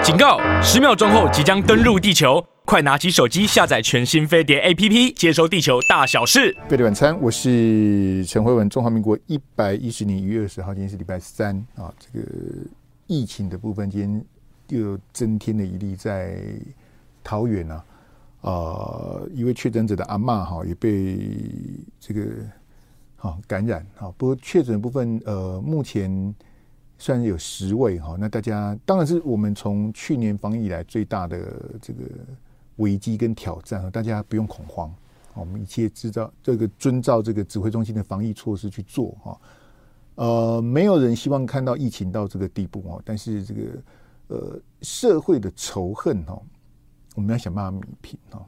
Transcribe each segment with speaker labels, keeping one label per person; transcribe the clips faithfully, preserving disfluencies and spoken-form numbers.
Speaker 1: 警告！十秒钟后即将登陆地球，快拿起手机下载全新飞碟 A P P， 接收地球大小事。
Speaker 2: 飞碟晚餐，我是陈辉文。中华民国一百一十年一月二十号，今天是礼拜三啊。这个疫情的部分，今天又增添了一例在桃园啊，呃，一位确诊者的阿嬷哈也被这个哈感染哈。不过确诊的部分，呃，目前虽然有十位哈，那大家当然是我们从去年防疫以来最大的这个危机跟挑战，大家不用恐慌，我们一切知道这个遵照这个指挥中心的防疫措施去做哈。呃，没有人希望看到疫情到这个地步哈，但是这个呃社会的仇恨哈，我们要想办法弭平哈。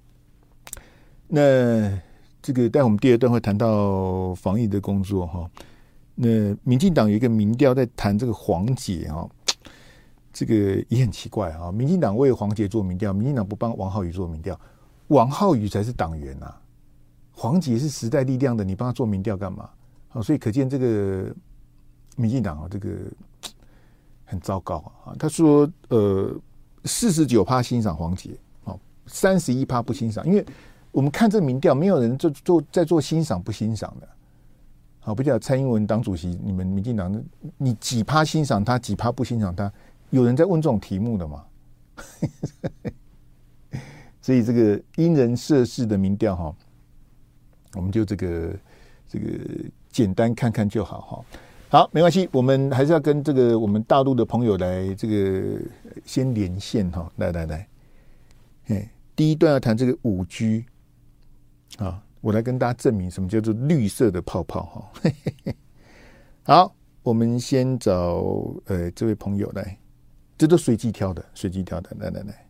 Speaker 2: 那这个待会我们第二段会谈到防疫的工作哈。那民进党有一个民调在谈这个黄捷哈，这个也很奇怪啊。民进党为黄捷做民调，民进党不帮王浩宇做民调，王浩宇才是党员啊，黄捷是时代力量的，你帮他做民调干嘛？好，所以可见这个民进党啊，这个很糟糕啊。他说，呃，四十九趴欣赏黄捷，哦，三十一趴不欣赏，因为我们看这民调，没有人做做在做欣赏不欣赏的。好，不叫蔡英文党主席，你们民进党，你几趴欣赏他，几趴不欣赏他？有人在问这种题目的吗？所以这个因人设事的民调哈，我们就这个这个简单看看就好哈。好，没关系，我们还是要跟这个我们大陆的朋友来这个先连线哈。来来来，哎，第一段要谈这个五 G 啊。我来跟大家证明什么叫做绿色的泡泡哈。好，我们先找呃这位朋友来，这都随机挑的，随机挑的，来来来。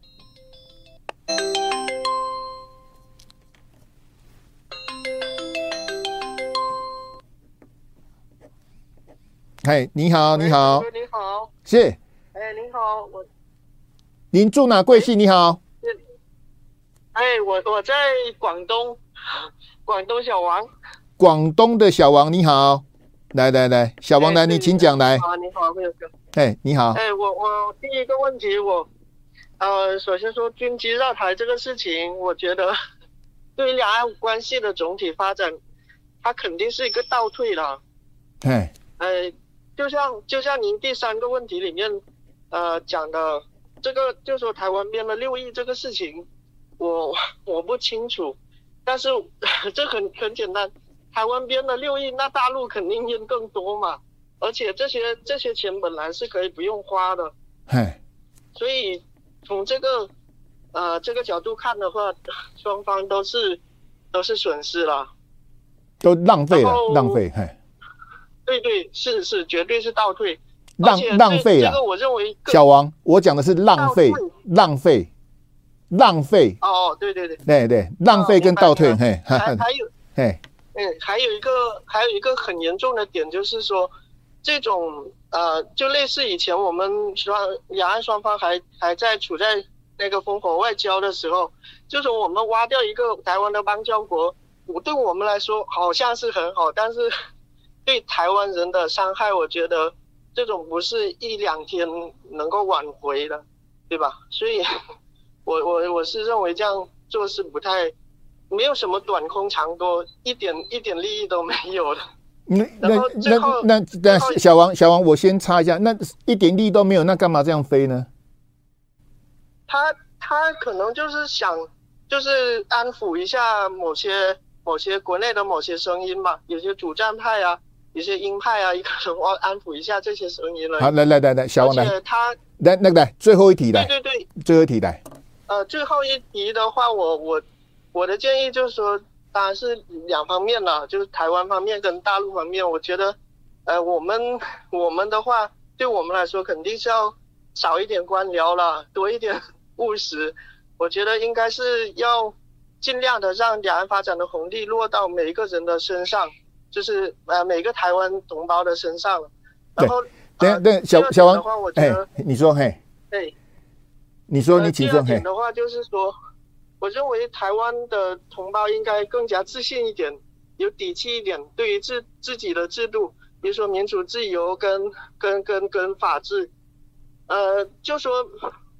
Speaker 2: 嗨，你好，你好，
Speaker 3: 你好，
Speaker 2: 是，
Speaker 3: 哎，你好，我，
Speaker 2: 您住哪贵姓？你好，
Speaker 3: 哎，我我在广东。广东小王，
Speaker 2: 广东的小王你好，来来来，小王来，你请讲来。
Speaker 3: 啊，你好，没有哥。
Speaker 2: 哎，你好。
Speaker 3: 哎，我我第一个问题，我呃，首先说军机绕台这个事情，我觉得对于两岸关系的总体发展，它肯定是一个倒退了。
Speaker 2: 哎，
Speaker 3: 呃，就像就像您第三个问题里面呃讲的这个，就说台湾编了六亿这个事情，我我不清楚。但是这很很简单，台湾编了六亿，那大陆肯定编更多嘛。而且这些这些钱本来是可以不用花的，
Speaker 2: 嘿，
Speaker 3: 所以从这个呃这个角度看的话，双方都是都是损失了，
Speaker 2: 都浪费了，浪费，嘿，
Speaker 3: 对对，是是，绝对是倒退，
Speaker 2: 浪浪费了。
Speaker 3: 这个我认为，
Speaker 2: 小王，我讲的是浪费，浪费。浪费
Speaker 3: 哦，对对对，
Speaker 2: 对对，浪费跟倒退，
Speaker 3: 哦、
Speaker 2: 嘿，
Speaker 3: 还还有，
Speaker 2: 嘿，
Speaker 3: 嗯，还有一个还有一个很严重的点就是说，这种呃，就类似以前我们双两岸双方还还在处在那个烽火外交的时候，就是我们挖掉一个台湾的邦交国，我对我们来说好像是很好，但是对台湾人的伤害，我觉得这种不是一两天能够挽回的，对吧？所以。我我我是认为这样做是不太，没有什么短空长多，一点一点利益都没有的。
Speaker 2: 那那那那那小王小王，我先插一下，那一点利益都没有，那干嘛这样飞呢？
Speaker 3: 他他可能就是想，就是安抚一下某些某些国内的某些声音嘛，有些主战派啊，有些鹰派啊，可能要安抚一下这些声音了。
Speaker 2: 好，来来来来，小王来，
Speaker 3: 他
Speaker 2: 来那个来最后一题来，
Speaker 3: 对对对，
Speaker 2: 最后一题来。
Speaker 3: 呃，最后一题的话，我我我的建议就是说，当然是两方面了，就是台湾方面跟大陆方面，我觉得，呃，我们我们的话，对我们来说肯定是要少一点官僚了，多一点务实。我觉得应该是要尽量的让两岸发展的红利落到每一个人的身上，就是呃每个台湾同胞的身上。然后，
Speaker 2: 等下等下，小小王，
Speaker 3: 哎，
Speaker 2: 你说嘿，
Speaker 3: 对。
Speaker 2: 你说你请说。
Speaker 3: 第二点的话就是说，我认为台湾的同胞应该更加自信一点，有底气一点，对于自自己的制度，比如说民主自由跟跟跟跟法治，呃，就说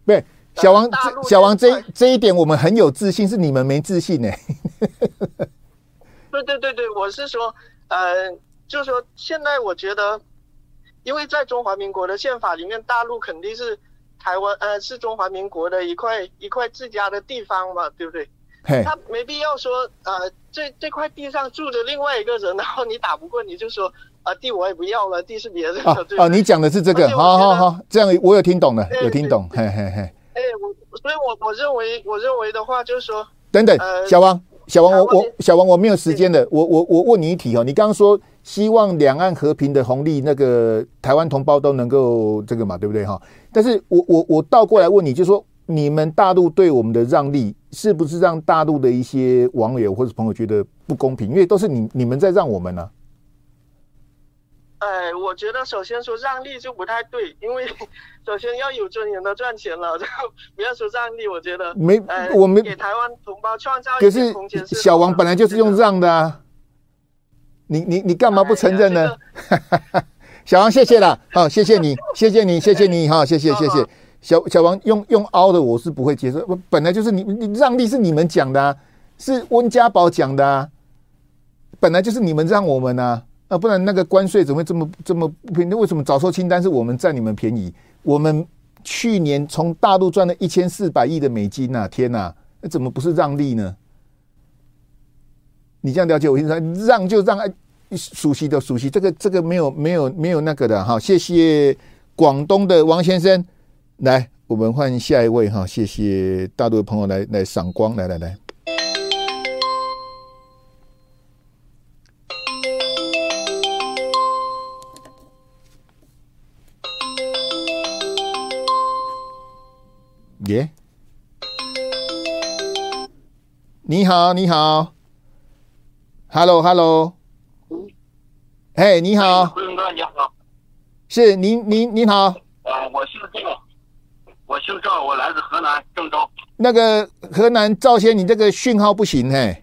Speaker 2: 对，小王，
Speaker 3: 呃、
Speaker 2: 小王这这一点我们很有自信，是你们没自信呢、欸。
Speaker 3: 对对对对，我是说，呃，就是说现在我觉得，因为在中华民国的宪法里面，大陆肯定是台湾呃是中华民国的一块一块自家的地方嘛，对不对？他没必要说呃这这块地上住着另外一个人，然后你打不过你就说啊、呃、地我也不要了，地是别人的。哦
Speaker 2: 哦，你讲的是这个，好好好，这样我有听懂了，有听懂，嘿嘿嘿。
Speaker 3: 哎，我所以我我认为我认为的话就是说，
Speaker 2: 等等，呃、小王小王我我小王我没有时间了，我我我问你一题哦，你刚刚说希望两岸和平的红利，那个台湾同胞都能够这个嘛，对不对哈？但是我我我倒过来问你，就是说你们大陆对我们的让利，是不是让大陆的一些网友或者朋友觉得不公平？因为都是你你们在让我们呢、啊。
Speaker 3: 哎，我觉得首先说让利就不太对，因为首先要有尊严的赚钱了，然后不要说让利，我觉得
Speaker 2: 没，
Speaker 3: 呃、
Speaker 2: 我们
Speaker 3: 给台湾同胞创造一些空间。
Speaker 2: 可是小王本来就是用让的啊，你你你干嘛不承认呢？哎这个、小王谢谢啦，好、哦，谢谢你，谢谢你，谢谢你哈，谢谢谢谢。小小王用用凹的我是不会接受，本来就是你你让利是你们讲的啊，是温家宝讲的啊，本来就是你们让我们啊。啊，不然那个关税怎么会这么这么不便宜？为什么早收清单是我们占你们便宜？我们去年从大陆赚了一千四百亿的美金啊！天哪，那怎么不是让利呢？你这样了解我意思？让就让，熟悉的熟悉，这个这个没有没有没有那个的哈。谢谢广东的王先生，来，我们换下一位哈。谢谢大陆的朋友来来赏光，来来来。耶、yeah ，你好，你好 ，Hello Hello， 嘿、hey 你好，
Speaker 4: 辉哥你好，
Speaker 2: 是您您您好，
Speaker 4: 呃，我姓赵，我姓赵，我来自河南郑州。
Speaker 2: 那个河南赵先，你这个讯号不行嘿。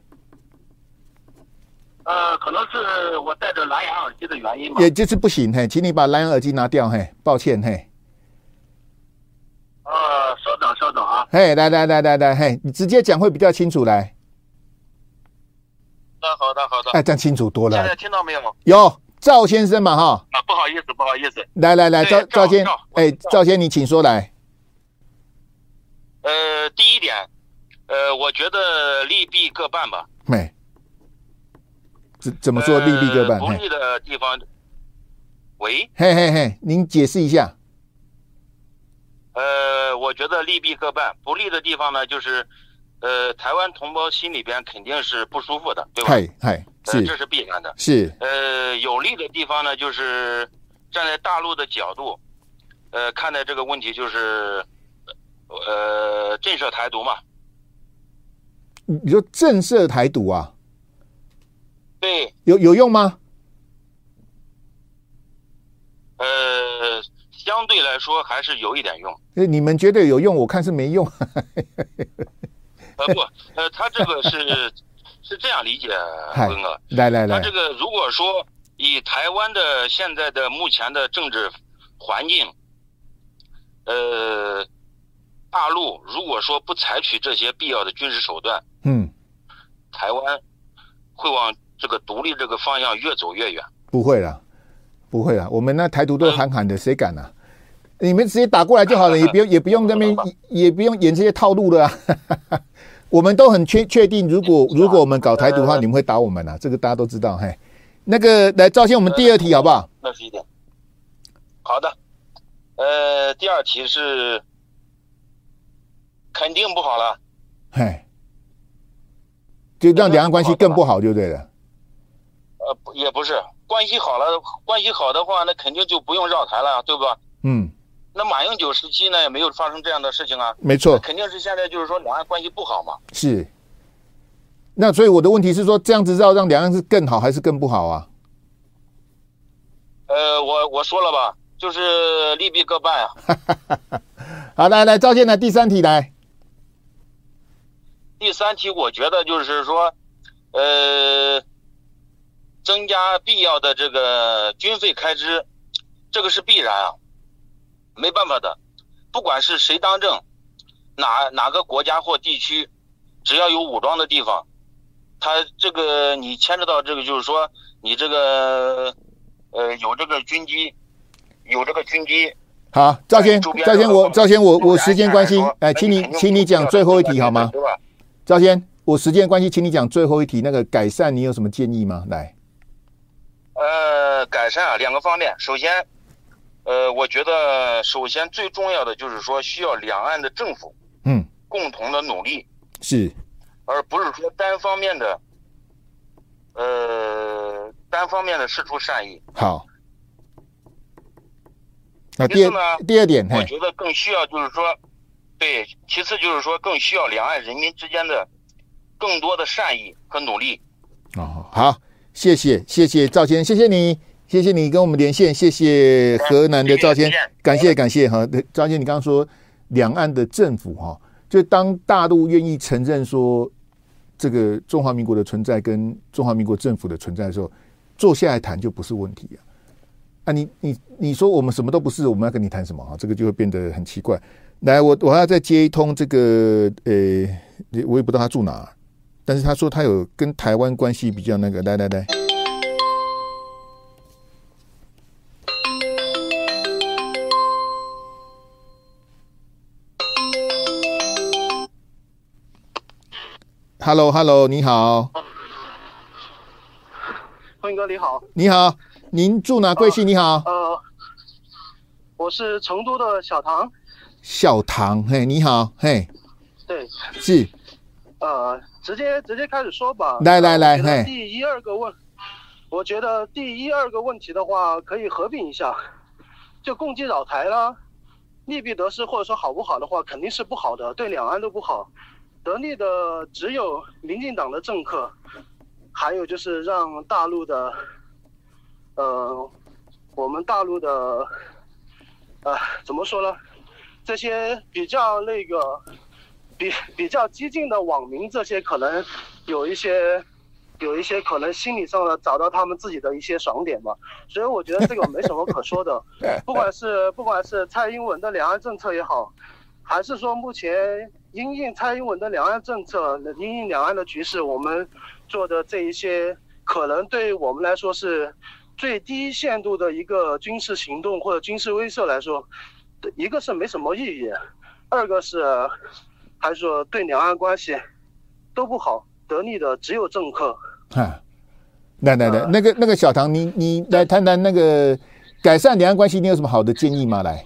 Speaker 4: 呃，可能是我戴着蓝牙耳机的原因吧。
Speaker 2: 也就是不行嘿，请你把蓝牙耳机拿掉嘿，抱歉嘿。
Speaker 4: 呃，稍等稍等啊！
Speaker 2: 嘿，来来来来来，嘿，你直接讲会比较清楚来。
Speaker 4: 那好的好的，
Speaker 2: 哎，这样清楚多了。
Speaker 4: 现在听到没有？
Speaker 2: 有赵先生嘛哈？
Speaker 4: 啊，不好意思不好意思。
Speaker 2: 来来来，赵赵先，哎，赵先你请说来。
Speaker 4: 呃，第一点，呃，我觉得利弊各半吧。
Speaker 2: 没。怎怎么说利弊各半？
Speaker 4: 呃、不利的地方，喂。
Speaker 2: 嘿嘿嘿，您解释一下。
Speaker 4: 呃，我觉得利弊各半，不利的地方呢，就是，呃，台湾同胞心里边肯定是不舒服的，对吧？
Speaker 2: 嗨嗨，是、
Speaker 4: 呃，这是必然的。
Speaker 2: 是。
Speaker 4: 呃，有利的地方呢，就是站在大陆的角度，呃，看待这个问题，就是，呃，震慑台独嘛。
Speaker 2: 你说震慑台独啊？
Speaker 4: 对。
Speaker 2: 有有用吗？
Speaker 4: 呃。相对来说还是有一点用。
Speaker 2: 你们觉得有用，我看是没用。
Speaker 4: 呃不，呃，他这个是是这样理解，坤哥。
Speaker 2: 来来来，
Speaker 4: 他这个如果说以台湾的现在的目前的政治环境，呃，大陆如果说不采取这些必要的军事手段，
Speaker 2: 嗯，
Speaker 4: 台湾会往这个独立这个方向越走越远。
Speaker 2: 不会啦。不会啦，我们那台独都喊喊的，谁敢啊？你们直接打过来就好了，也不用也不用那边也不用演这些套路了啊。我们都很确确定，如果如果我们搞台独的话，你们会打我们啊，这个大家都知道。嘿，那个来赵先，我们第二题好不好？
Speaker 4: 那是一点。好的，呃，第二题是肯定不好了。
Speaker 2: 嘿，就让两岸关系更不好就对了。
Speaker 4: 呃，也不是。关系好了，关系好的话，那肯定就不用绕台了，对吧？
Speaker 2: 嗯。
Speaker 4: 那马英九时期呢，也没有发生这样的事情啊。
Speaker 2: 没错。
Speaker 4: 肯定是现在就是说两岸关系不好嘛。
Speaker 2: 是。那所以我的问题是说，这样子绕让两岸是更好还是更不好啊？
Speaker 4: 呃，我我说了吧，就是利弊各半啊。
Speaker 2: 好，来来，赵先来第三题来。
Speaker 4: 第三题，我觉得就是说，呃。增加必要的这个军费开支，这个是必然啊，没办法的。不管是谁当政， 哪哪个国家或地区，只要有武装的地方，他这个你牵扯到这个，就是说你这个呃有这个军机，有这个军机。
Speaker 2: 好，赵先，赵先，我赵先，我我时间关系，哎，请你请你讲最后一题好吗？赵先，我时间关系，请你讲最后一题，那个改善你有什么建议吗？来，
Speaker 4: 呃，改善啊，两个方面，首先，呃，我觉得首先最重要的就是说需要两岸的政府，
Speaker 2: 嗯，共
Speaker 4: 同的努力，
Speaker 2: 是，
Speaker 4: 而不是说单方面的，呃，单方面的释出善意。
Speaker 2: 好。那第二第二点，
Speaker 4: 我觉得更需要就是说，对，其次就是说更需要两岸人民之间的更多的善意和努力。
Speaker 2: 哦，好，谢谢谢谢赵先，谢谢你，谢谢你跟我们连线，谢谢河南的赵先，感谢感谢哈，赵先，你刚刚说两岸的政府哈，就当大陆愿意承认说这个中华民国的存在跟中华民国政府的存在的时候，坐下来谈就不是问题啊。啊你，你你你说我们什么都不是，我们要跟你谈什么啊？这个就会变得很奇怪。来，我我还要再接一通这个，呃，我也不知道他住哪，但是他说他有跟台湾关系比较那个。来来来，Hello Hello， 你好，
Speaker 5: 辉哥你好，
Speaker 2: 你好。您住哪？贵姓？你好。
Speaker 5: 呃，我是成都的小唐。
Speaker 2: 小唐，嘿，你好，嘿。
Speaker 5: 对。
Speaker 2: 是。
Speaker 5: 呃，直接直接开始说吧。
Speaker 2: 来来来，嘿。
Speaker 5: 第一二个问，我觉得第一二个问题的话，可以合并一下，就共济扰台啦，利弊得失或者说好不好的话，肯定是不好的，对两岸都不好。得利的只有民进党的政客，还有就是让大陆的。呃，我们大陆的，呃，怎么说呢？这些比较那个，比比较激进的网民，这些可能有一些，有一些可能心理上的找到他们自己的一些爽点吧。所以我觉得这个没什么可说的。不管是不管是蔡英文的两岸政策也好，还是说目前因应蔡英文的两岸政策、因应两岸的局势，我们做的这一些，可能对我们来说是。最低限度的一个军事行动或者军事威慑来说，一个是没什么意义，二个是还是说对两岸关系都不好，得利的只有政客。
Speaker 2: 哈，来来来，呃、那个那个小唐，你你来谈谈那个改善两岸关系，你有什么好的建议吗？来，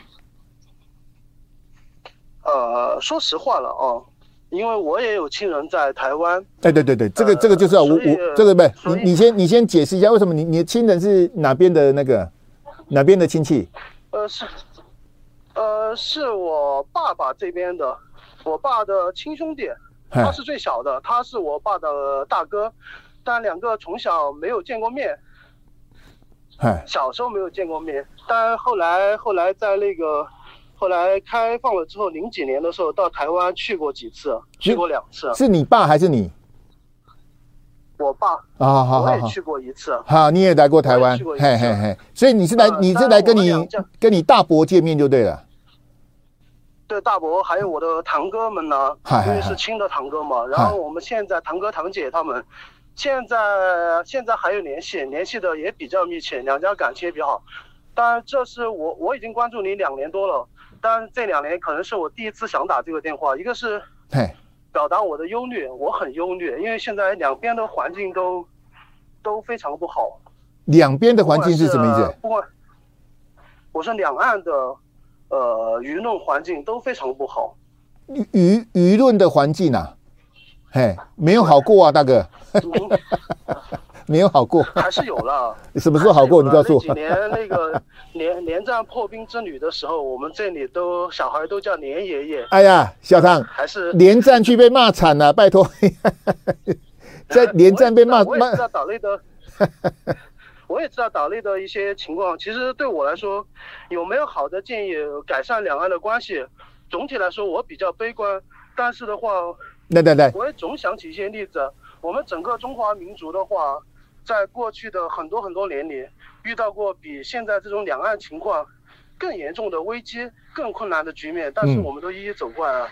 Speaker 5: 呃，说实话了哦。因为我也有亲人在台湾，
Speaker 2: 哎，对对对，这个、呃、这个就是啊，我我这个不，你你先你先解释一下，为什么你你的亲人是哪边的那个哪边的亲戚？
Speaker 5: 呃是，呃是我爸爸这边的，我爸的亲兄弟，他是最小的，他是我爸的大哥，但两个从小没有见过面，小时候没有见过面，但后来后来在那个。后来开放了之后，零几年的时候到台湾去过几次，去过两次。
Speaker 2: 是你爸还是你？
Speaker 5: 我爸
Speaker 2: 啊，好好好，
Speaker 5: 我也去过一次。
Speaker 2: 好，你也来过台湾，嘿嘿嘿。所以你是来，你是来跟你跟你大伯见面就对了。
Speaker 5: 对，大伯还有我的堂哥们呢，因为是亲的堂哥嘛。然后我们现在堂哥堂姐他们，现在现在还有联系，联系的也比较密切，两家感情也比较好。当然，这是我我已经关注你两年多了。当然，这两年可能是我第一次想打这个电话，一个是表达我的忧虑，我很忧虑，因为现在两边的环境都都非常不好。
Speaker 2: 两边的环境是什么意思？
Speaker 5: 不管我说两岸的呃舆论环境都非常不好。
Speaker 2: 舆舆论的环境啊，嘿，没有好过啊，大哥。没有好过，
Speaker 5: 还是有了。
Speaker 2: 什么时候好过？你告诉我。
Speaker 5: 那几年那个连连战破冰之旅的时候，我们这里都小孩都叫连爷爷。
Speaker 2: 哎呀，小唐，
Speaker 5: 还是
Speaker 2: 连战去被骂惨了，拜托。在连战被骂，
Speaker 5: 我也知道岛内的，我也知道岛内的一些情况。其实对我来说，有没有好的建议改善两岸的关系？总体来说，我比较悲观。但是的话，
Speaker 2: 来来来，
Speaker 5: 我也总想起一些例子。我们整个中华民族的话。在过去的很多很多年里，遇到过比现在这种两岸情况更严重的危机、更困难的局面，但是我们都一一走过来了。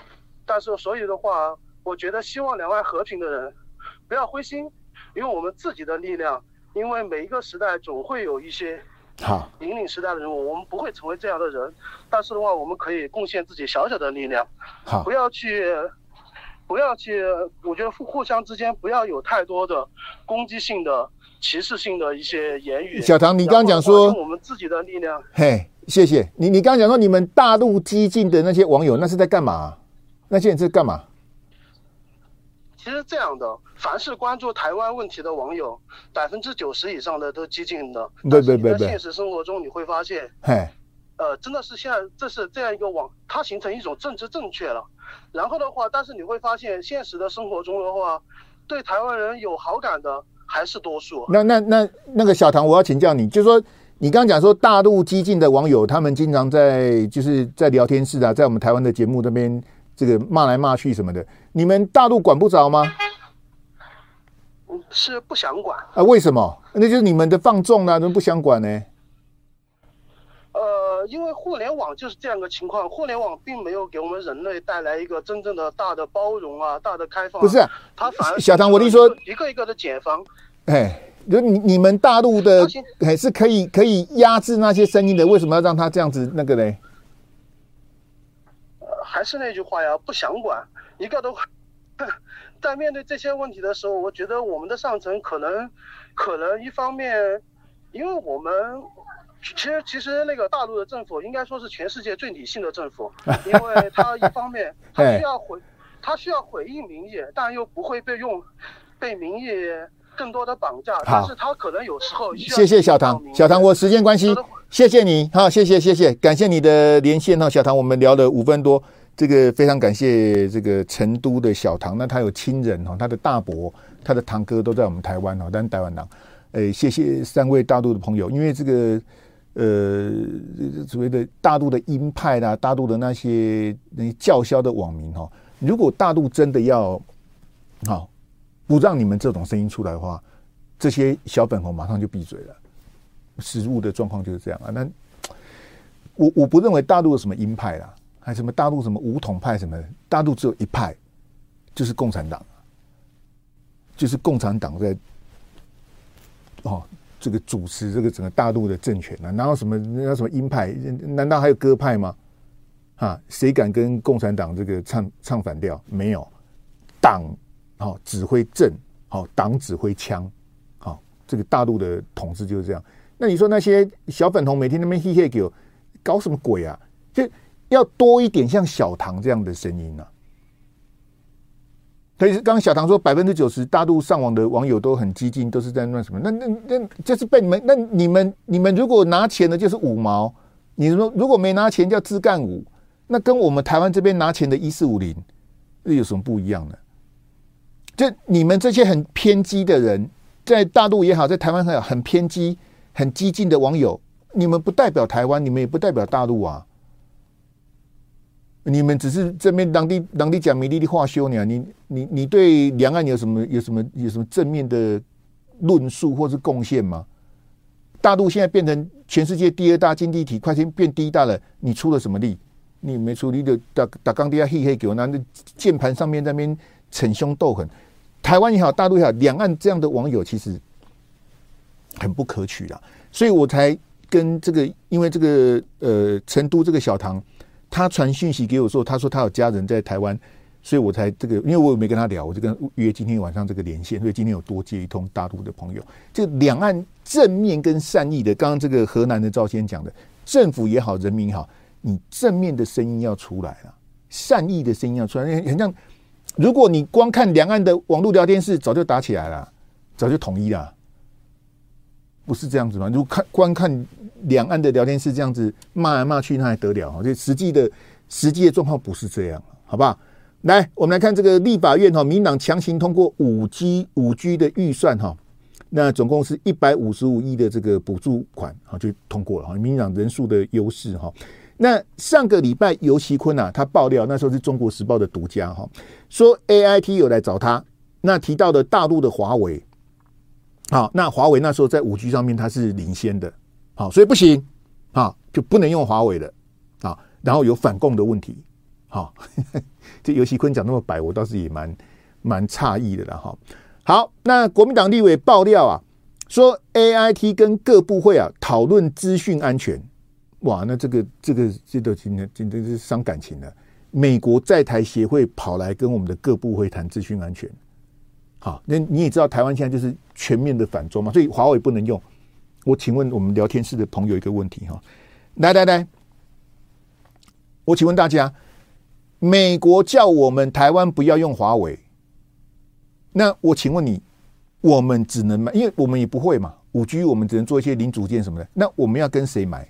Speaker 5: 但是所以的话，我觉得希望两岸和平的人不要灰心，用我们自己的力量，因为每一个时代总会有一些
Speaker 2: 好
Speaker 5: 引领时代的人物，我们不会成为这样的人，但是的话，我们可以贡献自己小小的力量，
Speaker 2: 好，
Speaker 5: 不要去。不要去，我觉得互相之间不要有太多的攻击性的、歧视性的一些言语。
Speaker 2: 小唐，你刚刚讲说
Speaker 5: 用我们自己的力量。
Speaker 2: 嘿，谢谢你。你刚刚讲说你们大陆激进的那些网友，那是在干嘛？那些人是干嘛？
Speaker 5: 其实这样的，凡是关注台湾问题的网友，百分之九十以上的都激进的。
Speaker 2: 对对对对。
Speaker 5: 在现实生活中你会发现，
Speaker 2: 嘿。
Speaker 5: 呃，真的是现在这是这样一个网，它形成一种政治正确了。然后的话，但是你会发现，现实的生活中的话，对台湾人有好感的还是多数。
Speaker 2: 那那那那个小唐，我要请教你，就是说，你刚刚讲说大陆激进的网友，他们经常在就是在聊天室啊，在我们台湾的节目那边这个骂来骂去什么的，你们大陆管不着吗？
Speaker 5: 是不想管
Speaker 2: 啊？为什么？那就是你们的放纵啊，怎么不想管呢？
Speaker 5: 呃，因为互联网就是这样的情况，互联网并没有给我们人类带来一个真正的大的包容啊，大的开放、啊。
Speaker 2: 不是、啊，
Speaker 5: 它反而
Speaker 2: 小唐，我的说
Speaker 5: 一个一个的解放。
Speaker 2: 哎，就你你们大陆的哎是可以可以压制那些声音的，为什么要让他这样子那个嘞？
Speaker 5: 呃，还是那句话呀，不想管，一个都。在面对这些问题的时候，我觉得我们的上层可能可能一方面，因为我们。其实，其实那个大陆的政府应该说是全世界最理性的政府，因为它一方面它需要回，它需要回应民意，但又不会被用被民意更多的绑架。但是它可能有时候需要。
Speaker 2: 谢谢小唐，小唐，我时间关系，谢谢你，好，谢谢谢谢，感谢你的连线哈，小唐，我们聊了五分多，这个非常感谢这个成都的小唐，那他有亲人哈，他的大伯、他的堂哥都在我们台湾哈，但是台湾人，诶，谢谢三位大陆的朋友，因为这个。呃，所谓的大陆的鹰派啦，大陆的那些那些叫嚣的网民哈，如果大陆真的要好不让你们这种声音出来的话，这些小粉红马上就闭嘴了。实务的状况就是这样啊。那我我不认为大陆有什么鹰派啦，还什么大陆什么武统派什么的，大陆只有一派，就是共产党，就是共产党在哦。这个主持这个整个大陆的政权啊，哪有什么哪有什么鹰派？难道还有鸽派吗？啊，谁敢跟共产党这个唱唱反调？没有，党好、哦、指挥政，好、哦、党指挥枪，好、哦、这个大陆的统治就是这样。那你说那些小粉红每天那边嘿嘿给我搞什么鬼啊？就要多一点像小唐这样的声音啊。所以刚刚小唐说百分之九十大陆上网的网友都很激进，都是在那什么？那那那就是被你们那你们你们如果拿钱的就是五毛，你说如果没拿钱叫自干五，那跟我们台湾这边拿钱的一四五零，这有什么不一样呢？就你们这些很偏激的人，在大陆也好，在台湾也好，很偏激、很激进的网友，你们不代表台湾，你们也不代表大陆啊。你们只是这边当地当地讲美丽的话修呢，你你你对两岸有什么有什么有什么正面的论述或是贡献吗？大陆现在变成全世界第二大经济体，快点变第一大了，你出了什么力？你没出力的打打钢底下黑黑给我，那键盘上面在那边逞凶斗狠。台湾也好，大陆也好，两岸这样的网友其实很不可取啦，所以我才跟这个，因为这个呃成都这个小唐。他传讯息给我说，他说他有家人在台湾，所以我才这个，因为我也没跟他聊，我就跟他约今天晚上这个连线，所以今天有多接一通大陆的朋友。这两岸正面跟善意的，刚刚这个河南的赵先讲的，政府也好，人民也好，你正面的声音要出来了，善意的声音要出来，很像，如果你光看两岸的网络聊天室，早就打起来了，早就统一了。不是这样子吗？如果看光看两岸的聊天室这样子骂来骂去，那还得了？就实际的实际的状况不是这样，好不好？来，我们来看这个立法院哈，民党强行通过五 G 五 G 的预算哈，那总共是一百五十五亿的这个补助款，好就通过了哈。民党人数的优势哈。那上个礼拜游锡堃啊，他爆料那时候是中国时报的独家哈，说 A I T 有来找他，那提到的大陆的华为。好，那华为那时候在 五 G 上面它是领先的，好，所以不行，好，就不能用华为的，好，然后有反共的问题， 好、哦，这游锡堃讲那么白，我倒是也蛮蛮诧异的啦哈。好，那国民党立委爆料啊，说 A I T 跟各部会啊讨论资讯安全，哇，那这个这个这都今天今天是伤感情了。美国在台协会跑来跟我们的各部会谈资讯安全，好，那你也知道台湾现在就是全面的反中嘛，所以华为不能用。我请问我们聊天室的朋友一个问题哈，来来来，我请问大家，美国叫我们台湾不要用华为，那我请问你，我们只能买，因为我们也不会嘛，五 G 我们只能做一些零组件什么的，那我们要跟谁买？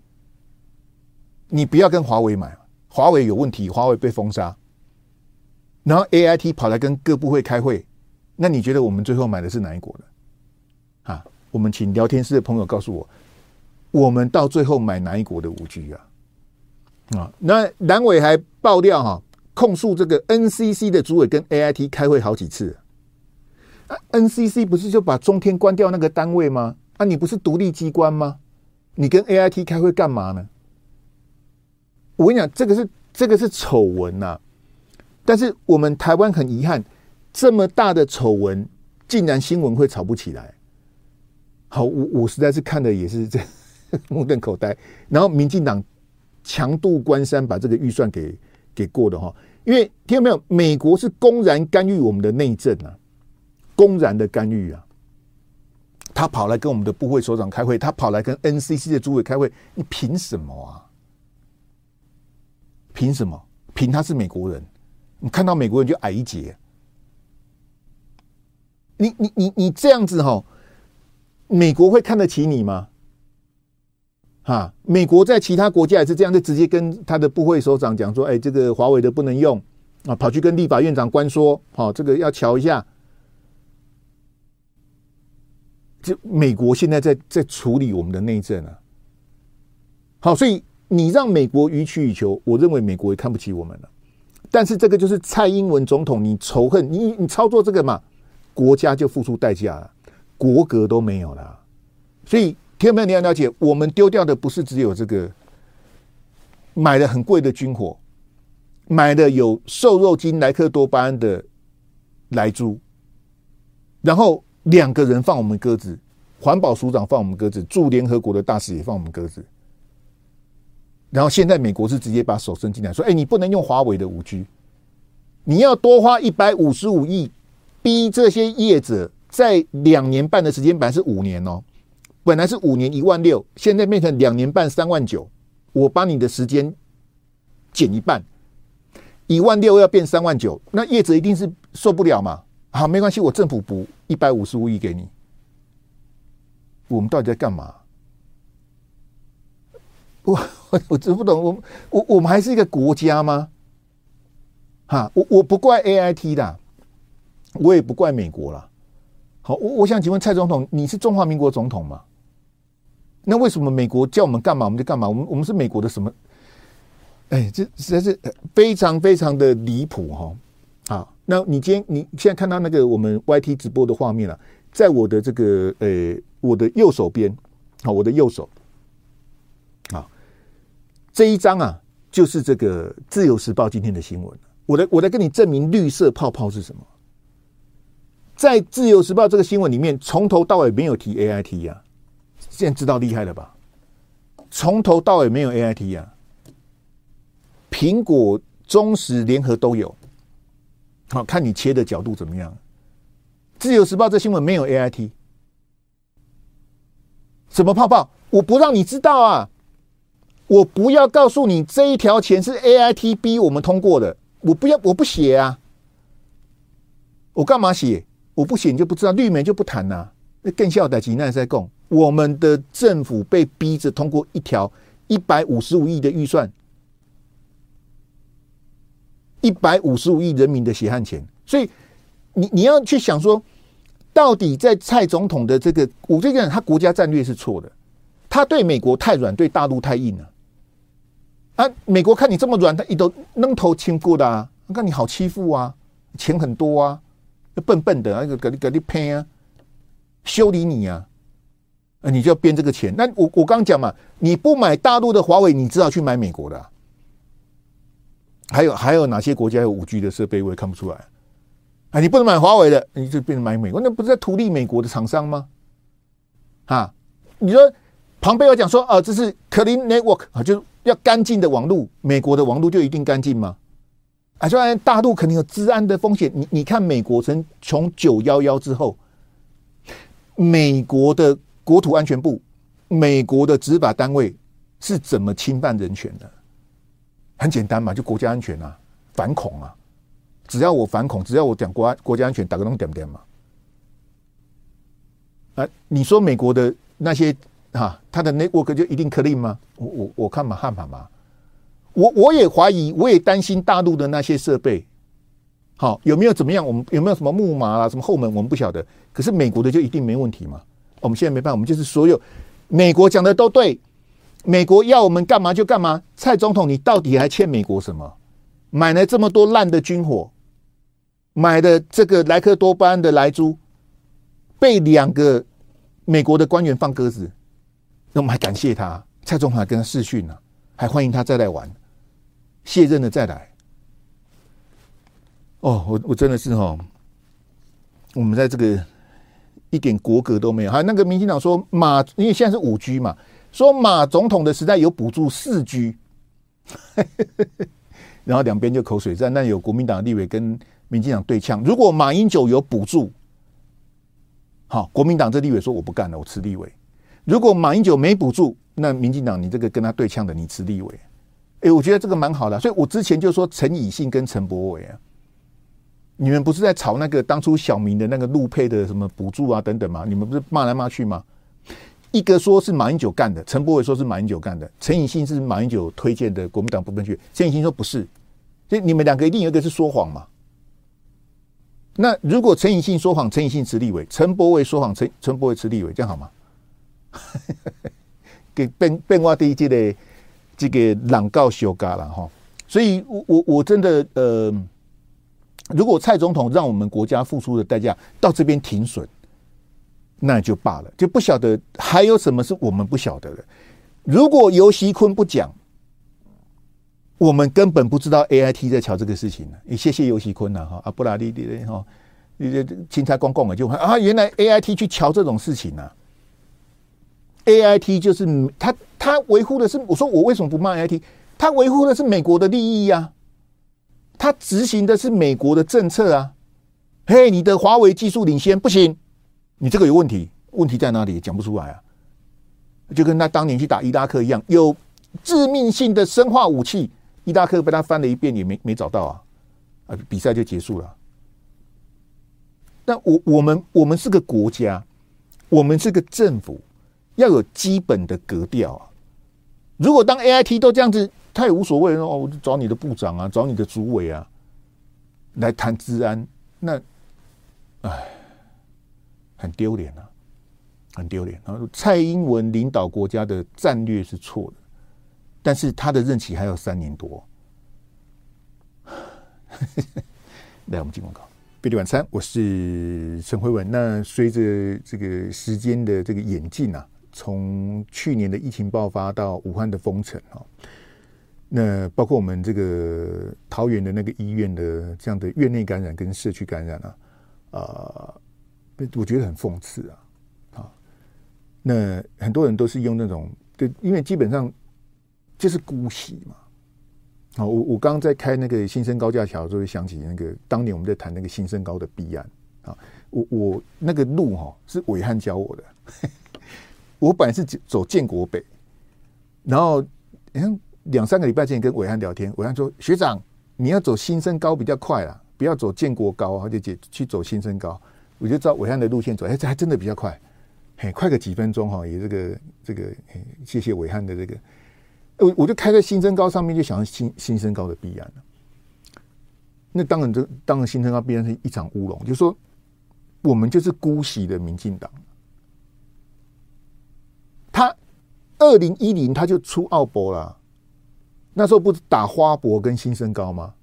Speaker 2: 你不要跟华为买，华为有问题，华为被封杀，然后 A I T 跑来跟各部会开会，那你觉得我们最后买的是哪一国的？啊，我们请聊天室的朋友告诉我，我们到最后买哪一国的五 G 啊？啊，那蓝委还爆料哈、啊，控诉这个 N C C 的主委跟 A I T 开会好几次。啊、N C C 不是就把中天关掉那个单位吗？啊，你不是独立机关吗？你跟 A I T 开会干嘛呢？我跟你讲，这个是这个是丑闻呐、啊，但是我们台湾很遗憾，这么大的丑闻，竟然新闻会炒不起来。好，我我实在是看的也是这目瞪口呆。然后民进党强渡关山，把这个预算给给过的哈，因为听到没有，美国是公然干预我们的内政啊，公然的干预啊。他跑来跟我们的部会首长开会，他跑来跟 N C C 的主委开会，你凭什么啊？凭什么？凭他是美国人，你看到美国人就矮一截。你你你你这样子哈，美国会看得起你吗？哈，美国在其他国家也是这样，就直接跟他的部会首长讲说，哎，这个华为的不能用啊，跑去跟立法院长官说，好、哦，这个要瞧一下。就美国现在在在处理我们的内政啊，好，所以你让美国予取予求，我认为美国也看不起我们了。但是这个就是蔡英文总统，你仇恨你你操作这个嘛，国家就付出代价了，国格都没有了。所以听众朋友你要了解，我们丢掉的不是只有这个买了很贵的军火，买了有瘦肉精莱克多巴胺的莱猪，然后两个人放我们鸽子，环保署长放我们鸽子，驻联合国的大使也放我们鸽子。然后现在美国是直接把手伸进来说，哎，你不能用华为的 五 G， 你要多花一百五十五亿逼这些业者在两年半的时间，本来是五年哦，本来是五年一万六，现在变成两年半三万九，我把你的时间减一半，一万六要变三万九，那业者一定是受不了嘛。好，没关系，我政府补一百五十五亿给你。我们到底在干嘛？我我我真不懂，我我我们还是一个国家吗？哈，我我不怪 A I T 的，我也不怪美国啦。好，我我想请问蔡总统，你是中华民国总统吗？那为什么美国叫我们干嘛我们就干嘛？我们我们是美国的什么？哎，这实在是非常非常的离谱哈！好，那你今天你现在看到那个我们 Y T 直播的画面了，在我的这个呃我的右手边，好，我的右手，好，这一张啊就是这个《自由时报》今天的新闻。我来我来跟你证明绿色泡泡是什么。在《自由时报》这个新闻里面，从头到尾没有提 A I T 呀、啊，现在知道厉害了吧？从头到尾没有 A I T 呀、啊，苹果、中时、联合都有。好，看你切的角度怎么样。自由时报这新闻没有 A I T， 什么泡泡？我不让你知道啊！我不要告诉你这一条钱是 A I T 逼我们通过的，我不要，我不写啊！我干嘛写？我不写你就不知道，绿媒就不谈呐、啊。那更笑的，济南在供，我们的政府被逼着通过一条一百五十五亿的预算。一百五十五亿人民的血汗钱，所以你你要去想说，到底在蔡总统的这个，我这个人他国家战略是错的，他对美国太软，对大陆太硬了。啊，美国看你这么软，他一都扔头轻过的啊，看你好欺负啊，钱很多啊，笨笨的啊，给你给你骗啊，修理你啊，啊，你就要编这个钱。那我我刚讲嘛，你不买大陆的华为，你只好去买美国的、啊。 还有还有哪些国家有 五 G 的设备，我也看不出来。啊，你不能买华为的，你就变成买美国，那不是在图利美国的厂商吗？啊，你说庞贝要讲说啊，这是 clean network 啊，就是要干净的网路，美国的网路就一定干净吗？啊，虽然大陆肯定有治安的风险，你你看美国从从九一一之后，美国的国土安全部、美国的执法单位是怎么侵犯人权的？很简单嘛，就国家安全啊，反恐啊。只要我反恐，只要我讲国国家安全，打个弄点点嘛。啊，你说美国的那些啊，他的 network 就一定 clean 吗？我我我看嘛，看嘛嘛。我我也怀疑，我也担心大陆的那些设备，好有没有怎么样？我们有没有什么木马啦、什么后门？我们不晓得。可是美国的就一定没问题嘛？我们现在没办法，我们就是所有美国讲的都对，美国要我们干嘛就干嘛。蔡总统，你到底还欠美国什么？买了这么多烂的军火。买的这个莱克多巴胺的莱猪被两个美国的官员放鸽子，那我们还感谢他，蔡总统还跟他视讯呢、啊，还欢迎他再来玩，卸任了再来。哦，我我真的是哦，我们在这个一点国格都没有。还有那个民进党说马，因为现在是五 G 嘛，说马总统的时代有补助四 G， 然后两边就口水战，那有国民党立委跟民进党对呛，如果马英九有补助，好，国民党这立委说我不干了，我辞立委。如果马英九没补助，那民进党你这个跟他对呛的，你辞立委。哎，我觉得这个蛮好的，所以我之前就说陈以信跟陈柏惟啊，你们不是在吵那个当初小民的那个陆配的什么补助啊等等吗？你们不是骂来骂去吗？一个说是马英九干的，陈柏惟说是马英九干的，陈以信是马英九推荐的国民党不分区，陈以信说不是，所以你们两个一定有一个是说谎嘛。那如果陈以信说谎，陈以信辞立委；陈柏惟说谎，陈陈柏惟辞立委，这样好吗？给变变化第一届的这个朗告修嘎了哈，所以我我我真的呃，如果蔡总统让我们国家付出的代价到这边停损，那也就罢了，就不晓得还有什么是我们不晓得的。如果游锡堃不讲，我们根本不知道 A I T 在瞧这个事情呢。也谢谢游锡堃呐哈，啊不拉利的哈，你这钦差公公就啊，原来 A I T 去瞧这种事情呢、啊。A I T 就是他他维护的是，我说我为什么不骂 A I T？ 他维护的是美国的利益呀、啊，他执行的是美国的政策啊。嘿，你的华为技术领先不行，你这个有问题，问题在哪里？讲不出来啊。就跟他当年去打伊拉克一样，有致命性的生化武器。伊拉克被他翻了一遍也没没找到啊，啊，比赛就结束了。那我我们我们是个国家，我们是个政府，要有基本的格调啊。如果当 A I T 都这样子，他也无所谓哦，我就找你的部长啊，找你的主委啊，来谈治安，那，唉，很丢脸啊，很丢脸。然后蔡英文领导国家的战略是错的。但是他的任期还有三年多。来，我们进广告。贝利晚餐，我是陈辉文。那随着这个时间的这个演进啊，从去年的疫情爆发到武汉的封城啊，那包括我们这个桃园的那个医院的这样的院内感染跟社区感染啊，啊、呃，我觉得很讽刺啊。啊，那很多人都是用那种，对，因为基本上。就是姑息嘛，啊，我我刚刚在开那个新生高架桥的时候，想起那个当年我们在谈那个新生高的弊案啊，我我那个路哈、哦、是伟汉教我的，我本来是走建国北，然后两三个礼拜前跟伟汉聊天，伟汉说学长你要走新生高比较快啦，不要走建国高，他就去走新生高，我就照伟汉的路线走，哎，这还真的比较快，嘿，快个几分钟哈，也这个这个，谢谢伟汉的这个。我我就开在新增高上面，就想要新新增高的弊案了。那当然，这当然新增高弊案是一场乌龙，就是说我们就是姑息的民进党。他二零一零他就出奥博了，那时候不是打花博跟新生高吗？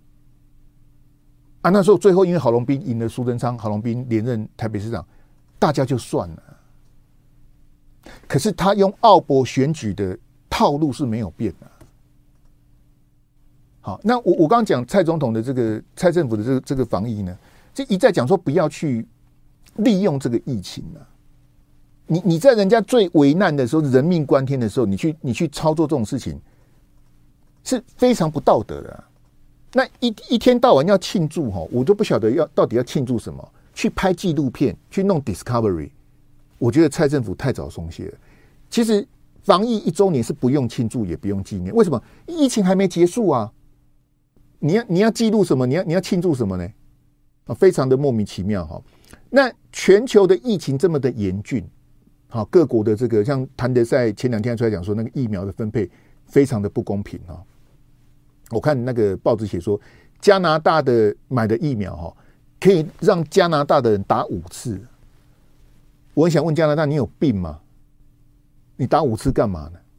Speaker 2: 啊，那时候最后因为郝龙斌赢了苏贞昌，郝龙斌连任台北市长，大家就算了。可是他用奥博选举的套路是没有变的， 好，那我我刚刚讲蔡总统的这个蔡政府的这个这个防疫呢，就一再讲说不要去利用这个疫情啊。你你在人家最危难的时候、人命关天的时候，你去你去操作这种事情，是非常不道德的、啊。那一一天到晚要庆祝哈，我都不晓得要到底要庆祝什么。去拍纪录片，去弄 Discovery， 我觉得蔡政府太早松懈了。其实防疫一周年是不用庆祝，也不用纪念。为什么？疫情还没结束啊！你要你要记录什么？你要你要庆祝什么呢？啊，非常的莫名其妙哈。那全球的疫情这么的严峻，好，各国的这个像谭德赛前两天出来讲说，那个疫苗的分配非常的不公平啊。我看那个报纸写说，加拿大的买的疫苗哈，可以让加拿大的人打五次。我很想问加拿大，你有病吗？你打五次干嘛呢？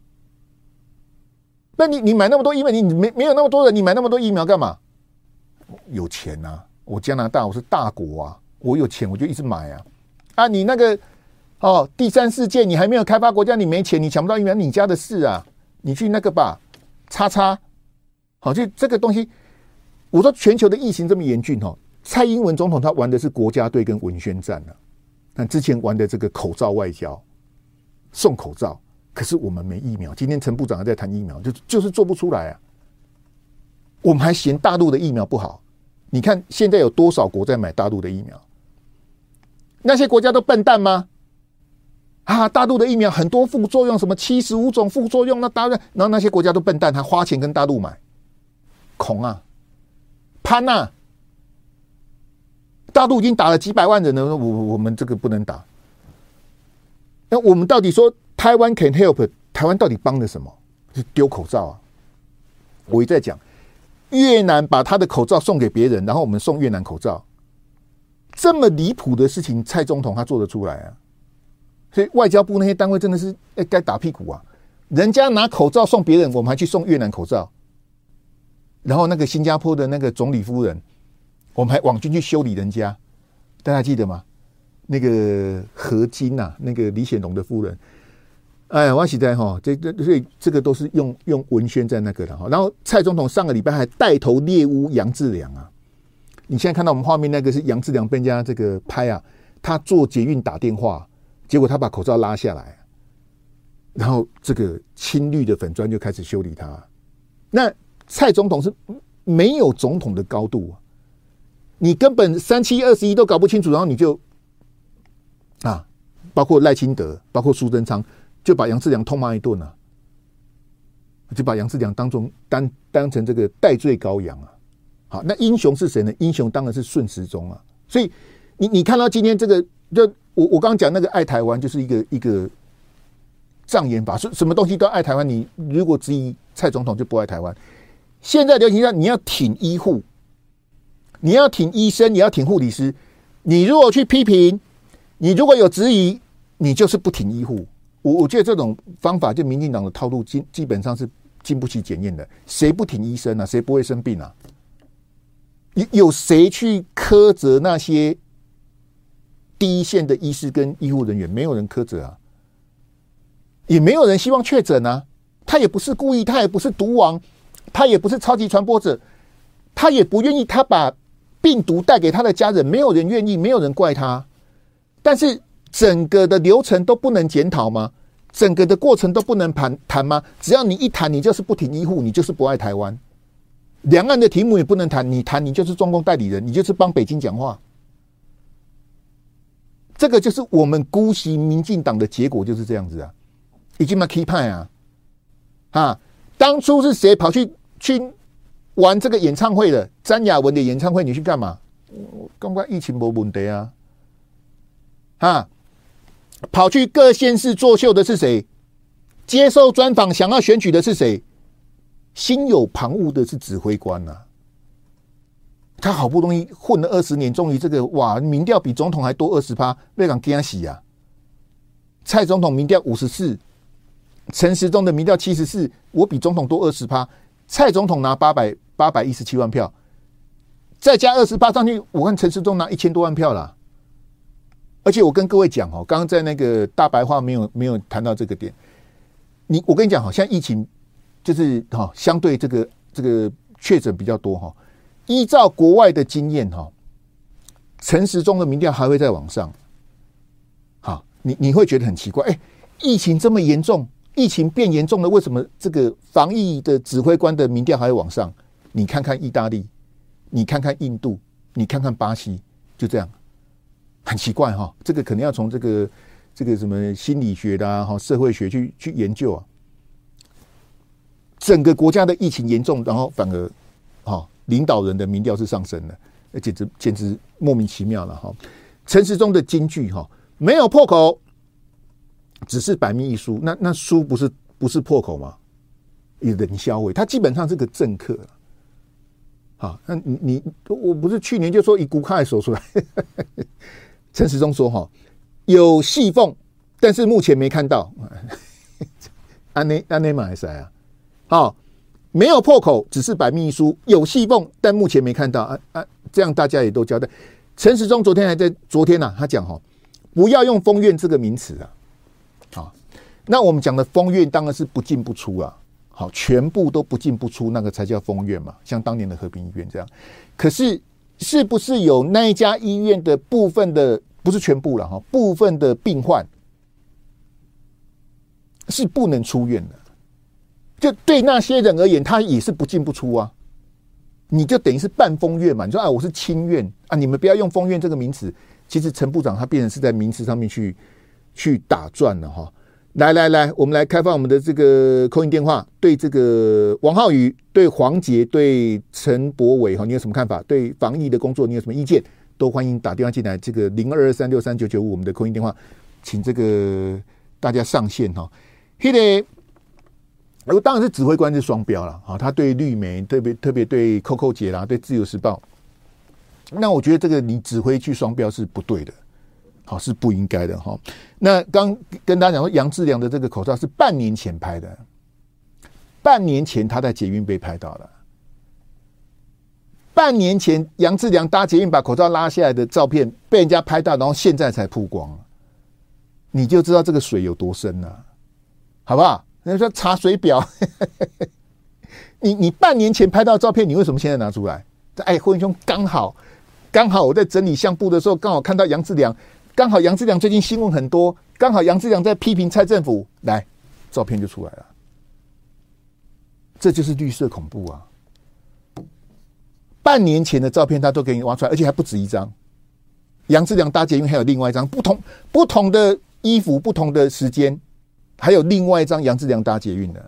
Speaker 2: 那你你买那么多疫苗，你没没有那么多人，你买那么多疫苗干嘛？有钱啊！我加拿大我是大国啊，我有钱我就一直买啊。啊，你那个哦，第三世界你还没有开发国家，你没钱，你抢不到疫苗，你家的事啊。你去那个吧，叉叉。好，就这个东西，我说全球的疫情这么严峻哦，蔡英文总统他玩的是国家队跟文宣战啊。那之前玩的这个口罩外交，送口罩，可是我们没疫苗。今天陈部长还在谈疫苗，就就是做不出来啊。我们还嫌大陆的疫苗不好，你看现在有多少国在买大陆的疫苗？那些国家都笨蛋吗？啊，大陆的疫苗很多副作用，什么七十五种副作用，那当然，然后那些国家都笨蛋，还花钱跟大陆买，恐啊，潘啊！大陆已经打了几百万人了，我我们这个不能打。那我们到底说台湾 can help， 台湾到底帮了什么？就丢口罩啊！我一再讲，越南把他的口罩送给别人，然后我们送越南口罩，这么离谱的事情，蔡总统他做得出来啊！所以外交部那些单位真的是哎该打屁股啊！人家拿口罩送别人，我们还去送越南口罩，然后那个新加坡的那个总理夫人。我们还网军去修理人家，大家记得吗？那个何金啊，那个李显龙的夫人，哎，我实在哈，这这所以这个都是用用文宣在那个的哈。然后蔡总统上个礼拜还带头猎污杨志良啊，你现在看到我们画面那个是杨志良被人家这个拍啊，他坐捷运打电话，结果他把口罩拉下来，然后这个青绿的粉专就开始修理他。那蔡总统是没有总统的高度啊。你根本三七二十一都搞不清楚，然后你就啊，包括赖清德，包括苏贞昌，就把杨志良痛骂一顿啊，就把杨志良当中当当成这个代罪羔羊啊。好，那英雄是谁呢？英雄当然是顺时钟啊。所以你你看到今天这个，就我我刚刚讲那个爱台湾，就是一个一个障眼法，什么东西都爱台湾。你如果质疑蔡总统，就不爱台湾。现在流行上，你要挺医护。你要挺医生，你要挺护理师。你如果去批评，你如果有质疑，你就是不挺医护。我我觉得这种方法，就民进党的套路，基基本上是经不起检验的。谁不挺医生啊？谁不会生病啊？有有谁去苛责那些第一线的医师跟医护人员？没有人苛责啊，也没有人希望确诊啊。他也不是故意，他也不是毒王，他也不是超级传播者，他也不愿意，他把病毒带给他的家人，没有人愿意，没有人怪他。但是整个的流程都不能检讨吗？整个的过程都不能谈谈吗？只要你一谈，你就是不挺医护，你就是不爱台湾。两岸的题目也不能谈，你谈你就是中共代理人，你就是帮北京讲话。这个就是我们姑息民进党的结果，就是这样子啊，已经嘛 key 派啊啊！当初是谁跑去去？玩这个演唱会的詹雅雯的演唱会，你去干嘛？刚刚疫情没问题啊！啊，跑去各县市作秀的是谁？接受专访想要选举的是谁？心有旁骛的是指挥官啊！他好不容易混了二十年，终于这个哇，民调比总统还多二十趴，被人惊死啊！蔡总统民调五十四，陈时中的民调七十四，我比总统多二十趴。蔡总统拿八百八百一十七万票，再加二十八上去，我看陈时中拿一千多万票啦。而且我跟各位讲哦，刚刚在那个大白话没有没有谈到这个点。你我跟你讲哈，现在疫情就是哈相对这个这个确诊比较多哈。依照国外的经验哈，陈时中的民调还会再往上。好，你你会觉得很奇怪，哎，疫情这么严重，疫情变严重了，为什么这个防疫的指挥官的民调还会往上？你看看意大利，你看看印度，你看看巴西，就这样，很奇怪哈。这个可能要从这个这个什么心理学的啊、社会学去去研究啊。整个国家的疫情严重，然后反而哈领导人的民调是上升的，简直简直莫名其妙了哈。陈时中的金句哈，没有破口，只是百密一疏。那那疏不是不是破口吗？冷消委，他基本上是个政客。好，那你你我不是去年就说以古卡手出来，陈时中说哈有细缝，但是目前没看到。安内安内马来西亚。好、哦，没有破口，只是百密一疏，有细缝，但目前没看到啊啊！这样大家也都交代。陈时中昨天还在昨天呐、啊，他讲哈、哦，不要用封院这个名词啊。好、哦，那我们讲的封院当然是不进不出啊。好，全部都不进不出，那个才叫封院嘛。像当年的和平医院这样。可是是不是有那一家医院的部分的，不是全部了哈，部分的病患是不能出院的？就对那些人而言，他也是不进不出啊。你就等于是半封院嘛。你说啊，我是清院啊，你们不要用封院这个名词。其实陈部长他变成是在名词上面去去打转了哈。来来来，我们来开放我们的这个call in电话，对这个王浩宇、对黄捷、对陈柏伟哈，你有什么看法？对防疫的工作你有什么意见？都欢迎打电话进来。这个零二二三六三九九五，我们的call in电话，请这个大家上线哈。那个。而当然是指挥官是双标了啊，他对绿媒特别特别对扣扣姐啦，对自由时报，那我觉得这个你指挥去双标是不对的，好是不应该的哈。那刚跟大家讲说，杨志良的这个口罩是半年前拍的，半年前他在捷运被拍到了，半年前杨志良搭捷运把口罩拉下来的照片被人家拍到，然后现在才曝光，你就知道这个水有多深了、啊，好不好？人家说查水表，你你半年前拍到照片，你为什么现在拿出来？哎，霍文兄刚好刚好我在整理相簿的时候，刚好看到杨志良，刚好杨志良最近新闻很多，刚好杨志良在批评蔡政府，来照片就出来了，这就是绿色恐怖啊！半年前的照片他都给你挖出来，而且还不止一张。杨志良搭捷运还有另外一张，不同不同的衣服，不同的时间。还有另外一张杨志良搭捷运的，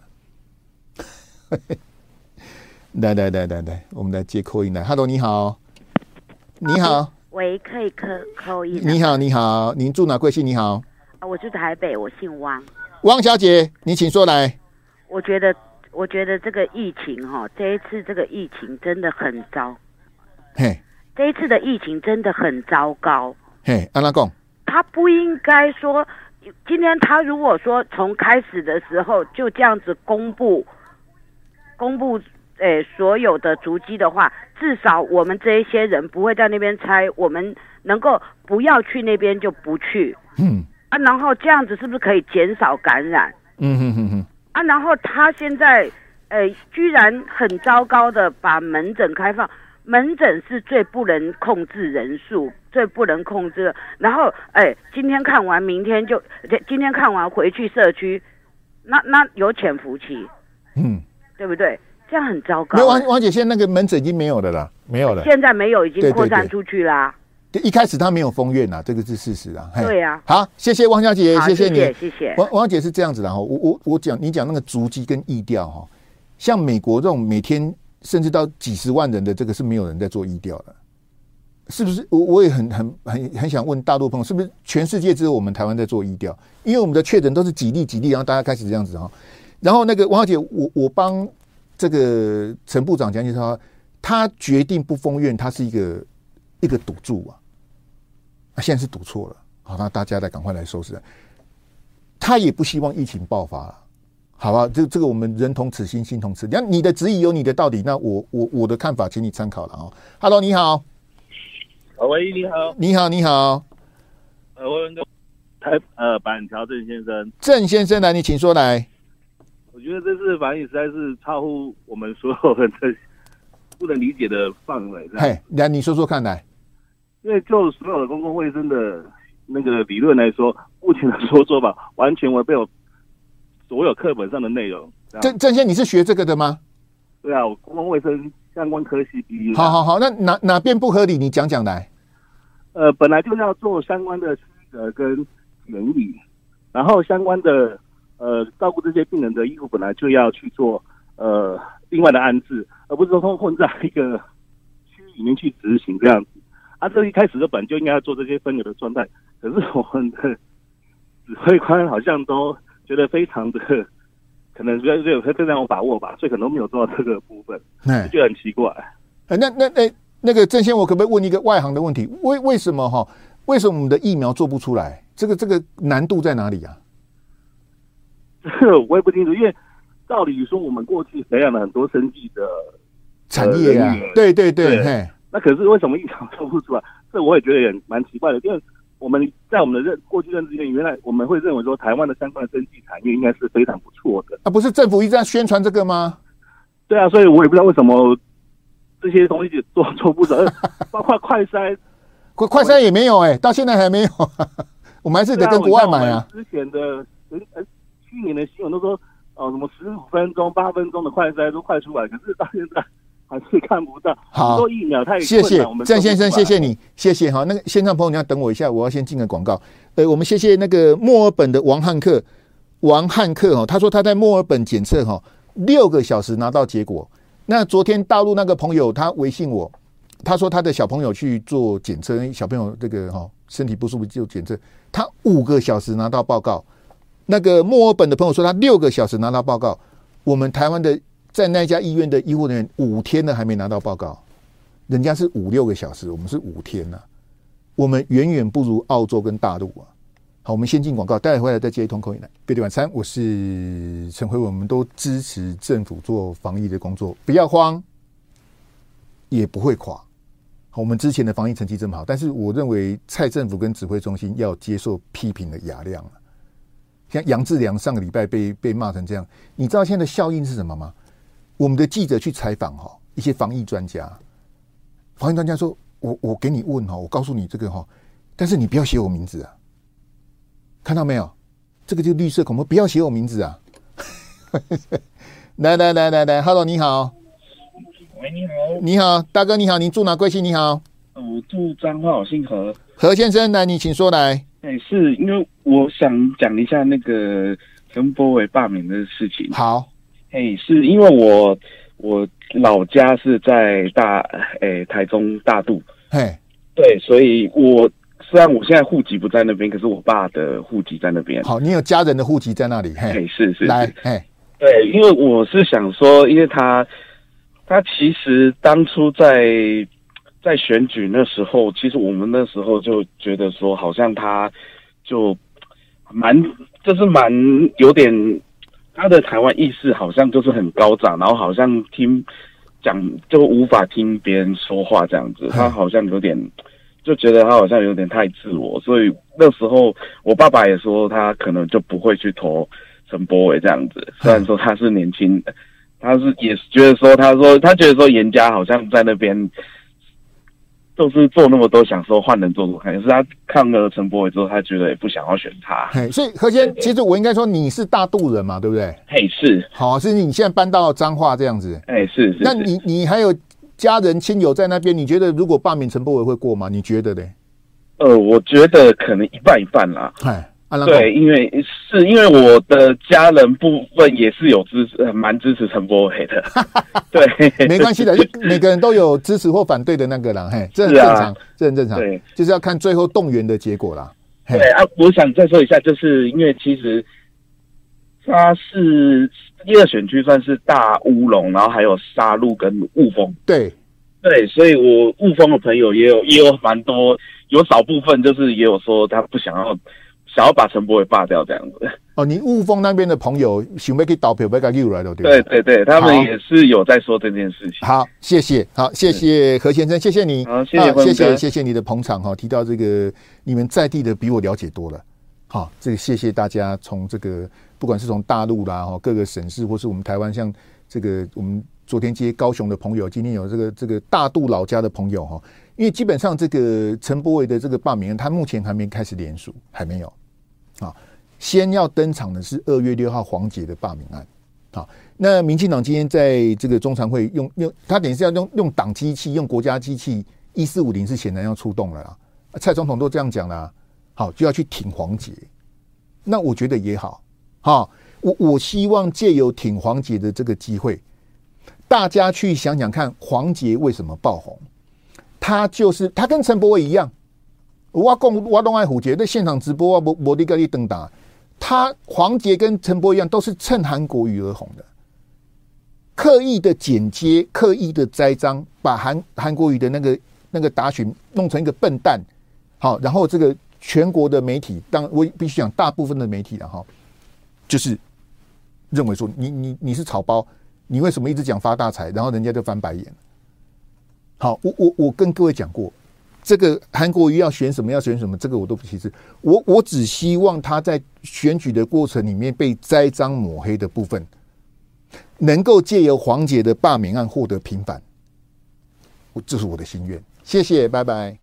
Speaker 2: 来来来来来，我们来接call in来 ，Hello， 你好，你好，
Speaker 6: 喂，可以call in。
Speaker 2: 你好，你好，您住哪贵姓？你好，
Speaker 6: 啊，我住台北，我姓汪。
Speaker 2: 汪小姐，你请说来。
Speaker 6: 我觉得，我觉得这个疫情哈，这一次这个疫情真的很糟。
Speaker 2: 嘿，
Speaker 6: 这一次的疫情真的很糟糕。
Speaker 2: 嘿，安拉讲，
Speaker 6: 他不应该说。今天他如果说从开始的时候就这样子公布公布诶所有的足迹的话，至少我们这一些人不会在那边猜，我们能够不要去那边就不去。嗯啊，然后这样子是不是可以减少感染？嗯哼哼哼啊，然后他现在诶居然很糟糕的把门诊开放。门诊是最不能控制人数，最不能控制的。然后，哎，今天看完，明天就今天看完回去社区，那那有潜伏期，嗯，对不对？这样很糟糕。
Speaker 2: 王王姐，现在那个门诊已经没有了啦，没有了。
Speaker 6: 现在没有，已经扩散出去啦。
Speaker 2: 对对对，一开始他没有封院啦，这个是事实啊。
Speaker 6: 对呀、
Speaker 2: 啊。好，谢谢王小姐，谢谢你，
Speaker 6: 谢谢。谢谢
Speaker 2: 王王姐是这样子的哈，我我我讲你讲那个足迹跟疫调哈，像美国这种每天。甚至到几十万人的这个是没有人在做疫调的，是不是？我我也很很很很想问大陆朋友，是不是全世界只有我们台湾在做疫调？因为我们的确诊都是几例几例，然后大家开始这样子哈。然后那个王小姐，我我帮这个陈部长讲解说，他决定不封院，他是一个一个赌注啊，啊，现在是赌错了，好，那大家来赶快来收拾。他也不希望疫情爆发了。好吧，这这个我们人同此心，心同此理。那你的质疑有你的道理，那我我我的看法，请你参考了啊。Hello， 你好。
Speaker 7: 喂，你好。
Speaker 2: 你好，你好。
Speaker 7: 呃，我问台呃板桥郑先生。
Speaker 2: 郑先生来，你请说来。
Speaker 7: 我觉得这次防疫实在是超乎我们所有人的不能理解的范围。
Speaker 2: 嘿，来你说说看来。
Speaker 7: 因为就所有的公共卫生的那个理论来说，目前的说做法完全违背我所有课本上的内容。
Speaker 2: 郑郑先，你是学这个的吗？
Speaker 7: 对啊，我公共卫生相关科系毕业。
Speaker 2: 好好好，那哪哪边不合理？你讲讲来。
Speaker 7: 呃，本来就是要做相关的区隔跟原理，然后相关的呃照顾这些病人的医护本来就要去做呃另外的安置，而不是说混在一个区域里面去执行这样子。啊，这一开始就本就应该要做这些分流的状态，可是我们的指挥官好像都觉得非常的，可能觉得有非常有把握吧，所以可能都没有做到这个部分，就觉得很奇怪。
Speaker 2: 哎，那那那那个郑先，我可不可以问一个外行的问题？为为什么哈？为什么我们的疫苗做不出来？这个这个难度在哪里啊？
Speaker 7: 这个我也不清楚，因为照理说我们过去培养了很多生技的
Speaker 2: 产业啊，对对对，嘿。
Speaker 7: 那可是为什么疫苗做不出来？这我也觉得也蛮奇怪的，因为我们在我们的认过去认知里面，原来我们会认为说台湾的相关的生技产业应该是非常不错的。
Speaker 2: 啊，不是政府一直在宣传这个吗？
Speaker 7: 对啊，所以我也不知道为什么这些东西做做不成，包括快筛，
Speaker 2: 快快筛也没有哎、欸，到现在还没有，我们还是得跟国外买啊。
Speaker 7: 之前的呃去年的新闻都说哦、呃、什么十五分钟、八分钟的快筛都快出来，可是到现在还是看不到。
Speaker 2: 好，
Speaker 7: 做疫苗太
Speaker 2: 谢谢郑先生，谢谢你，谢谢哈。那个线上朋友你要等我一下，我要先进个广告。呃，我们谢谢那个墨尔本的王汉克，王汉克哈，他说他在墨尔本检测哈六个小时拿到结果。那昨天大陆那个朋友他微信我，他说他的小朋友去做检测，小朋友这个哈身体不舒服就检测，他五个小时拿到报告。那个墨尔本的朋友说他六个小时拿到报告，我们台湾的在那家医院的医护人员五天了还没拿到报告，人家是五六个小时，我们是五天啊，我们远远不如澳洲跟大陆啊。好，我们先进广告，待会回来再接一通口音来。各位晚餐，我是陈辉文，我们都支持政府做防疫的工作，不要慌，也不会垮。好，我们之前的防疫成绩这么好，但是我认为蔡政府跟指挥中心要接受批评的雅量了。像杨志良上个礼拜被被骂成这样，你知道现在的效应是什么吗？我们的记者去采访哈一些防疫专家，防疫专家说：“我我给你问哈，我告诉你这个哈，但是你不要写我名字啊，看到没有？这个就是绿色恐怖，不要写我名字啊！”来来来来来 ，Hello， 你好，
Speaker 8: 喂，你好，
Speaker 2: 你好，大哥你好，你住哪贵姓？你好，
Speaker 8: 我住彰化，我姓何，
Speaker 2: 何先生，来，你请说来。
Speaker 8: 哎、欸，是因为我想讲一下那个陈柏惟罢免的事情。
Speaker 2: 好，
Speaker 8: 哎、欸，是因为我我老家是在大哎、欸、台中大肚，
Speaker 2: 嘿，
Speaker 8: 对，所以我虽然我现在户籍不在那边，可是我爸的户籍在那边。
Speaker 2: 好，你有家人的户籍在那里，嘿，
Speaker 8: 欸、是是
Speaker 2: 来，嘿，
Speaker 8: 对，因为我是想说，因为他他其实当初在。在选举那时候，其实我们那时候就觉得说，好像他就蛮，就是蛮有点他的台湾意识好像就是很高涨，然后好像听讲就无法听别人说话这样子，他好像有点就觉得他好像有点太自我，所以那时候我爸爸也说他可能就不会去投陈柏惟这样子，虽然说他是年轻的，他是也觉得说他说他觉得说严家好像在那边。就是做那么多，想说换人做做看，可是他看了陈柏惟之后，他觉得也不想要选他。
Speaker 2: 嘿，所以何先，其实我应该说你是大肚人嘛，对不对？
Speaker 8: 嘿，是。
Speaker 2: 好，是你现在搬到彰化这样子。
Speaker 8: 哎，是是。
Speaker 2: 那你你还有家人亲友在那边，你觉得如果罢免陈柏惟会过吗？你觉得呢？
Speaker 8: 呃，我觉得可能一半一半啦。
Speaker 2: 哎。
Speaker 8: 对，因为是因为我的家人部分也是有支持，蛮支持陈柏惟的。对，
Speaker 2: 没关系的，就每个人都有支持或反对的那个啦，嘿，这很正常，啊、这很正常。对，就是要看最后动员的结果啦。
Speaker 8: 对啊，我想再说一下，就是因为其实他是第二选区算是大乌龙，然后还有沙鹿跟雾峰。
Speaker 2: 对，
Speaker 8: 对，所以我雾峰的朋友也有也有蛮多，有少部分就是也有说他不想要。想要把陈柏惟罢掉这样子
Speaker 2: 哦，你雾峰那边的朋友想要去投票，要给诱来的对
Speaker 8: 对对对，他们也是有在说这件事情。
Speaker 2: 好，谢谢，好，谢谢何先生，谢谢你，
Speaker 8: 好，谢谢、啊、
Speaker 2: 谢谢谢谢你的捧场哈，提到这个你们在地的比我了解多了，好，这个谢谢大家从这个不管是从大陆啦哈各个省市，或是我们台湾像这个我们昨天接高雄的朋友，今天有这个这个大肚老家的朋友哈，因为基本上这个陈柏惟的这个罢免案，他目前还没开始联署，还没有啊。先要登场的是二月六号黄捷的罢免案。好，那民进党今天在这个中常会用用，他等于是要用用党机器，用国家机器，一四五零是显然要出动了啦。蔡总统都这样讲啦，好就要去挺黄捷，那我觉得也好，好，我我希望借由挺黄捷的这个机会，大家去想想看，黄捷为什么爆红？他就是他跟陈柏惟一样，我讲我都爱虎捷，在现场直播啊，我我那个一登打。他黄捷跟陈柏惟一样，都是趁韩国瑜而红的，刻意的剪接，刻意的栽赃，把韩韩国瑜的那个那个答询弄成一个笨蛋。好，然后这个全国的媒体，当然我必须讲大部分的媒体了哈，就是认为说你你你是草包，你为什么一直讲发大财，然后人家就翻白眼。好，我我我跟各位讲过。这个韩国瑜要选什么要选什么，这个我都不歧视。我我只希望他在选举的过程里面被栽赃抹黑的部分，能够借由黄捷的罢免案获得平反。这是我的心愿。谢谢，拜拜。